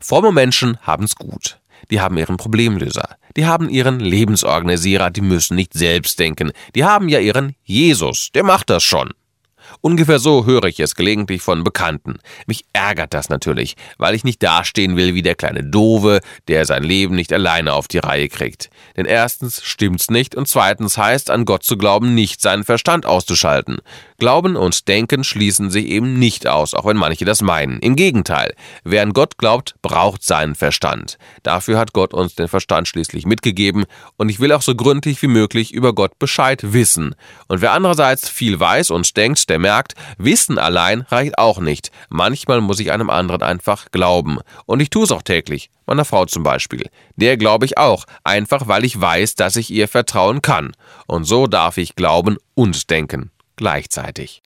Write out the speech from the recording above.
Fromme Menschen haben's gut. Die haben ihren Problemlöser. Die haben ihren Lebensorganisierer, die müssen nicht selbst denken. Die haben ja ihren Jesus, der macht das schon. Ungefähr so höre ich es gelegentlich von Bekannten. Mich ärgert das natürlich, weil ich nicht dastehen will wie der kleine Doofe, der sein Leben nicht alleine auf die Reihe kriegt. Denn erstens stimmt's nicht und zweitens heißt, an Gott zu glauben, nicht seinen Verstand auszuschalten. Glauben und Denken schließen sich eben nicht aus, auch wenn manche das meinen. Im Gegenteil, wer an Gott glaubt, braucht seinen Verstand. Dafür hat Gott uns den Verstand schließlich mitgegeben und ich will auch so gründlich wie möglich über Gott Bescheid wissen. Und wer andererseits viel weiß und denkt, der merkt, Wissen allein reicht auch nicht. Manchmal muss ich einem anderen einfach glauben. Und ich tue es auch täglich. Meiner Frau zum Beispiel. Der glaube ich auch, einfach weil ich weiß, dass ich ihr vertrauen kann. Und so darf ich glauben und denken. Gleichzeitig.